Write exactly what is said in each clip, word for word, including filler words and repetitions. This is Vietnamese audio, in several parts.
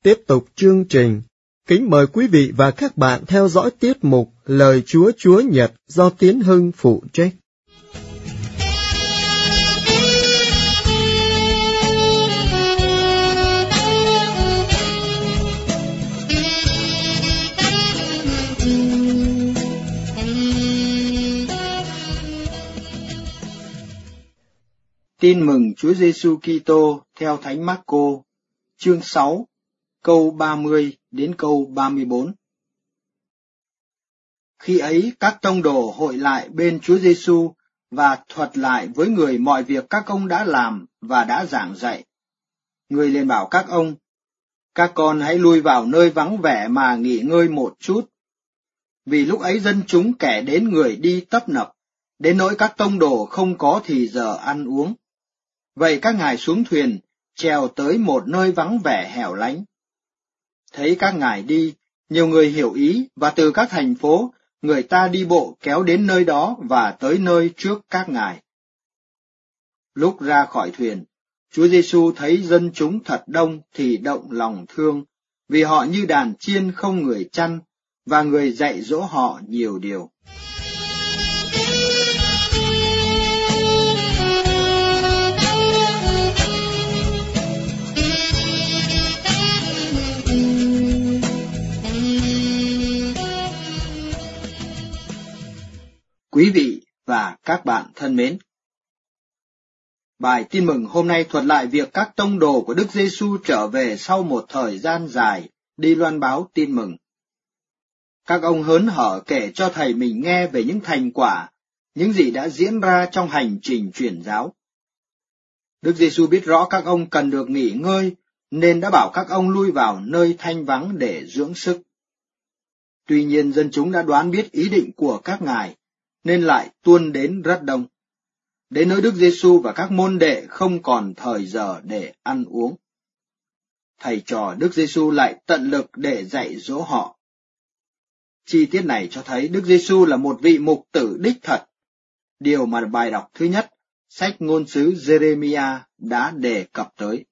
Tiếp tục chương trình, kính mời quý vị và các bạn theo dõi tiết mục Lời Chúa Chúa Nhật do Tiến Hưng phụ trách. Tin mừng Chúa Giêsu Kitô theo Thánh Mác-cô, chương sáu, câu ba mươi đến câu ba mươi bốn. Khi ấy các tông đồ hội lại bên Chúa Giêsu và thuật lại với người mọi việc các ông đã làm và đã giảng dạy. Người liền bảo các ông: các con hãy lui vào nơi vắng vẻ mà nghỉ ngơi một chút. Vì lúc ấy dân chúng kẻ đến người đi tấp nập, đến nỗi các tông đồ không có thì giờ ăn uống. Vậy các ngài xuống thuyền, trèo tới một nơi vắng vẻ hẻo lánh. Thấy các ngài đi, nhiều người hiểu ý, và từ các thành phố, người ta đi bộ kéo đến nơi đó và tới nơi trước các ngài. Lúc ra khỏi thuyền, Chúa Giêsu thấy dân chúng thật đông thì động lòng thương, vì họ như đàn chiên không người chăn, và người dạy dỗ họ nhiều điều. Quý vị và các bạn thân mến, bài tin mừng hôm nay thuật lại việc các tông đồ của Đức Giêsu trở về sau một thời gian dài đi loan báo tin mừng. Các ông hớn hở kể cho thầy mình nghe về những thành quả, những gì đã diễn ra trong hành trình truyền giáo. Đức Giêsu biết rõ các ông cần được nghỉ ngơi, nên đã bảo các ông lui vào nơi thanh vắng để dưỡng sức. Tuy nhiên dân chúng đã đoán biết ý định của các ngài, nên lại tuôn đến rất đông. Đến nỗi Đức Giêsu và các môn đệ không còn thời giờ để ăn uống. Thầy trò Đức Giêsu lại tận lực để dạy dỗ họ. Chi tiết này cho thấy Đức Giêsu là một vị mục tử đích thật, điều mà bài đọc thứ nhất, sách ngôn sứ Giê-rê-mi-a đã đề cập tới.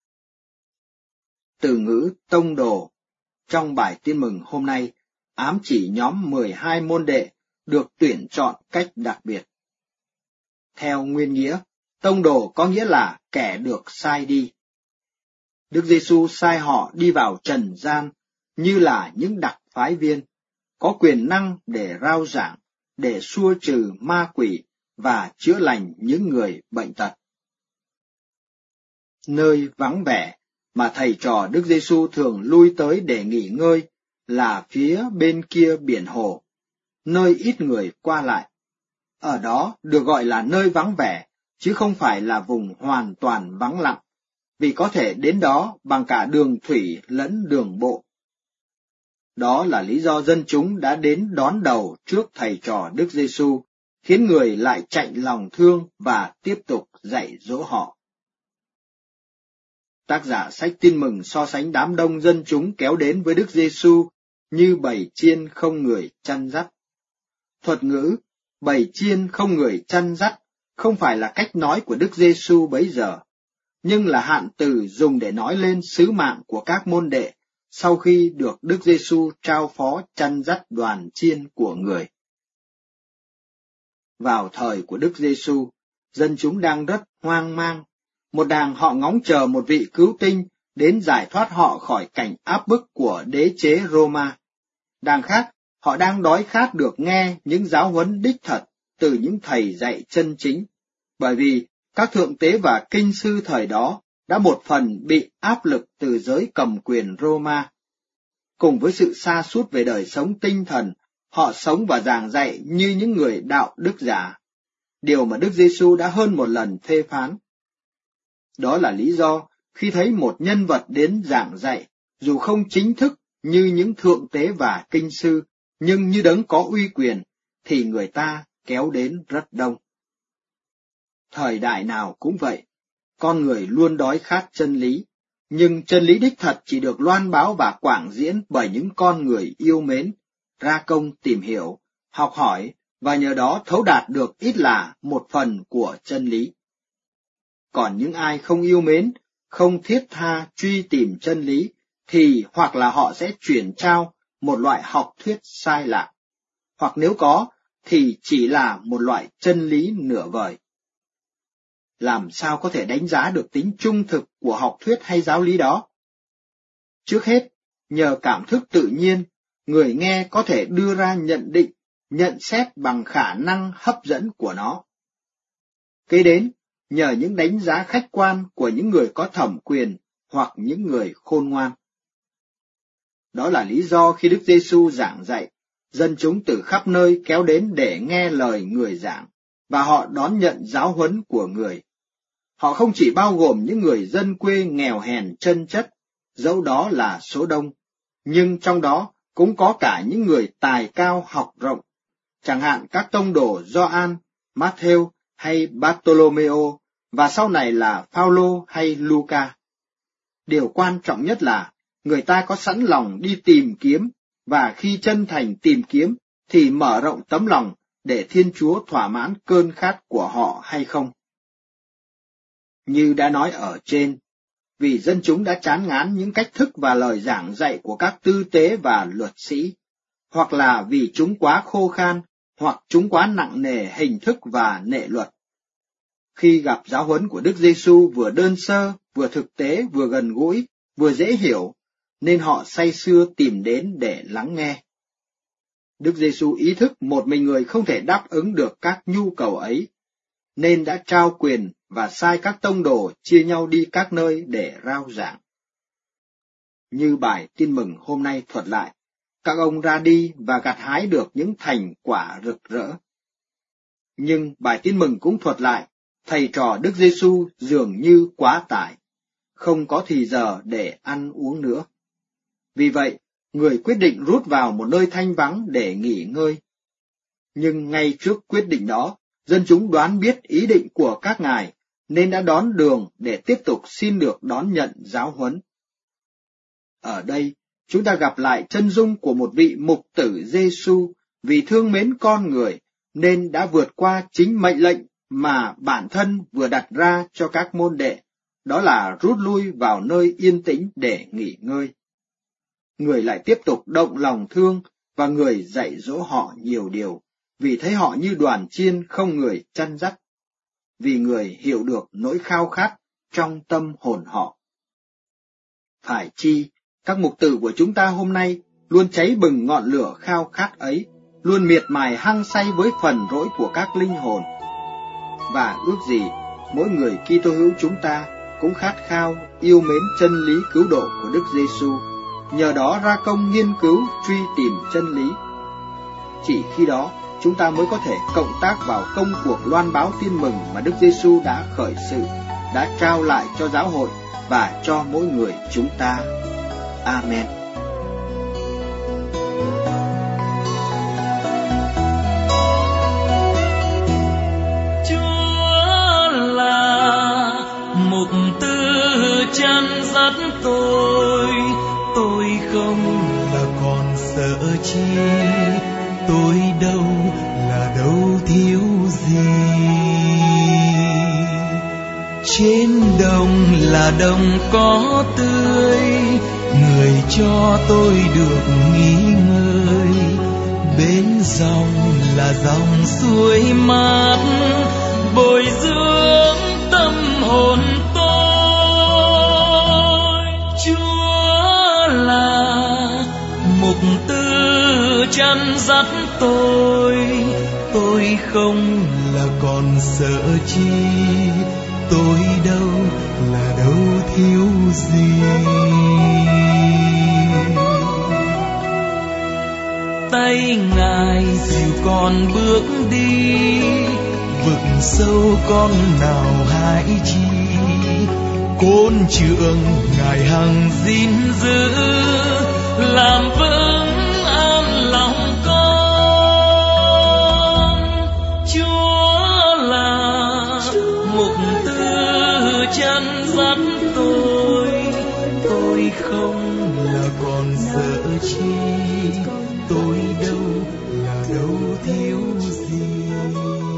Từ ngữ tông đồ trong bài tin mừng hôm nay ám chỉ nhóm mười hai môn đệ được tuyển chọn cách đặc biệt. Theo nguyên nghĩa, tông đồ có nghĩa là kẻ được sai đi. Đức Giêsu sai họ đi vào trần gian như là những đặc phái viên, có quyền năng để rao giảng, để xua trừ ma quỷ và chữa lành những người bệnh tật. Nơi vắng vẻ mà thầy trò Đức Giêsu thường lui tới để nghỉ ngơi là phía bên kia biển hồ, nơi ít người qua lại. Ở đó được gọi là nơi vắng vẻ, chứ không phải là vùng hoàn toàn vắng lặng, vì có thể đến đó bằng cả đường thủy lẫn đường bộ. Đó là lý do dân chúng đã đến đón đầu trước thầy trò Đức Giêsu, khiến người lại chạnh lòng thương và tiếp tục dạy dỗ họ. Tác giả sách tin mừng so sánh đám đông dân chúng kéo đến với Đức Giêsu như bầy chiên không người chăn dắt. Thuật ngữ bầy chiên không người chăn dắt không phải là cách nói của Đức Giêsu bấy giờ, nhưng là hạn từ dùng để nói lên sứ mạng của các môn đệ sau khi được Đức Giêsu trao phó chăn dắt đoàn chiên của người. Vào thời của Đức Giêsu, dân chúng đang rất hoang mang. Một đàng họ ngóng chờ một vị cứu tinh đến giải thoát họ khỏi cảnh áp bức của đế chế Roma. Đàng khác, họ đang đói khát được nghe những giáo huấn đích thật từ những thầy dạy chân chính, bởi vì các thượng tế và kinh sư thời đó đã một phần bị áp lực từ giới cầm quyền Roma. Cùng với sự sa sút về đời sống tinh thần, họ sống và giảng dạy như những người đạo đức giả, điều mà Đức Giêsu đã hơn một lần phê phán. Đó là lý do khi thấy một nhân vật đến giảng dạy, dù không chính thức như những thượng tế và kinh sư, nhưng như đấng có uy quyền, thì người ta kéo đến rất đông. Thời đại nào cũng vậy, con người luôn đói khát chân lý, nhưng chân lý đích thật chỉ được loan báo và quảng diễn bởi những con người yêu mến, ra công tìm hiểu, học hỏi, và nhờ đó thấu đạt được ít là một phần của chân lý. Còn những ai không yêu mến, không thiết tha truy tìm chân lý, thì hoặc là họ sẽ chuyển trao một loại học thuyết sai lạc, hoặc nếu có thì chỉ là một loại chân lý nửa vời. Làm sao có thể đánh giá được tính trung thực của học thuyết hay giáo lý đó? Trước hết, nhờ cảm thức tự nhiên, người nghe có thể đưa ra nhận định, nhận xét bằng khả năng hấp dẫn của nó. Kế đến, nhờ những đánh giá khách quan của những người có thẩm quyền hoặc những người khôn ngoan. Đó là lý do khi Đức Giêsu giảng dạy, dân chúng từ khắp nơi kéo đến để nghe lời người giảng, và họ đón nhận giáo huấn của người. Họ không chỉ bao gồm những người dân quê nghèo hèn chân chất, dẫu đó là số đông, nhưng trong đó cũng có cả những người tài cao học rộng, chẳng hạn các tông đồ Gioan, Matthew hay Bartolomeo, và sau này là Phaolô hay Luca. Điều quan trọng nhất là người ta có sẵn lòng đi tìm kiếm, và khi chân thành tìm kiếm thì mở rộng tấm lòng để Thiên Chúa thỏa mãn cơn khát của họ hay không. Như đã nói ở trên, vì dân chúng đã chán ngán những cách thức và lời giảng dạy của các tư tế và luật sĩ, hoặc là vì chúng quá khô khan, hoặc chúng quá nặng nề hình thức và nệ luật. Khi gặp giáo huấn của Đức Giêsu vừa đơn sơ, vừa thực tế, vừa gần gũi, vừa dễ hiểu, nên họ say sưa tìm đến để lắng nghe. Đức Giêsu ý thức một mình người không thể đáp ứng được các nhu cầu ấy, nên đã trao quyền và sai các tông đồ chia nhau đi các nơi để rao giảng. Như bài tin mừng hôm nay thuật lại, các ông ra đi và gặt hái được những thành quả rực rỡ. Nhưng bài tin mừng cũng thuật lại, thầy trò Đức Giêsu dường như quá tải, không có thì giờ để ăn uống nữa. Vì vậy, người quyết định rút vào một nơi thanh vắng để nghỉ ngơi. Nhưng ngay trước quyết định đó, dân chúng đoán biết ý định của các ngài, nên đã đón đường để tiếp tục xin được đón nhận giáo huấn. Ở đây, chúng ta gặp lại chân dung của một vị mục tử Giêsu, vì thương mến con người, nên đã vượt qua chính mệnh lệnh mà bản thân vừa đặt ra cho các môn đệ, đó là rút lui vào nơi yên tĩnh để nghỉ ngơi. Người lại tiếp tục động lòng thương, và người dạy dỗ họ nhiều điều, vì thấy họ như đoàn chiên không người chăn dắt, vì người hiểu được nỗi khao khát trong tâm hồn họ. Phải chi, các mục tử của chúng ta hôm nay luôn cháy bừng ngọn lửa khao khát ấy, luôn miệt mài hăng say với phần rỗi của các linh hồn. Và ước gì, mỗi người Kitô hữu chúng ta cũng khát khao, yêu mến chân lý cứu độ của Đức Giêsu, nhờ đó ra công nghiên cứu, truy tìm chân lý. Chỉ khi đó, chúng ta mới có thể cộng tác vào công cuộc loan báo tin mừng mà Đức Giêsu đã khởi sự, đã trao lại cho giáo hội và cho mỗi người chúng ta. Amen. Chúa là mục tư chân dắt tôi, tôi không là còn sợ chi, tôi đâu là đâu thiếu gì. Trên đồng là đồng có tươi, người cho tôi được nghỉ ngơi. Bên dòng là dòng suối mát, bồi dưỡng tâm hồn tôi. Chúa là mục tư chân dắt tôi, tôi không là còn sợ chi, tôi đâu là đâu thiếu gì. Tay Ngài dìu con bước đi, vực sâu con nào hại chi. Côn trượng Ngài hằng gìn giữ, làm vững an lòng con. Chúa là mục tư chân dắt tôi, tôi không là còn sợ chi, tôi đâu là đâu thiếu gì.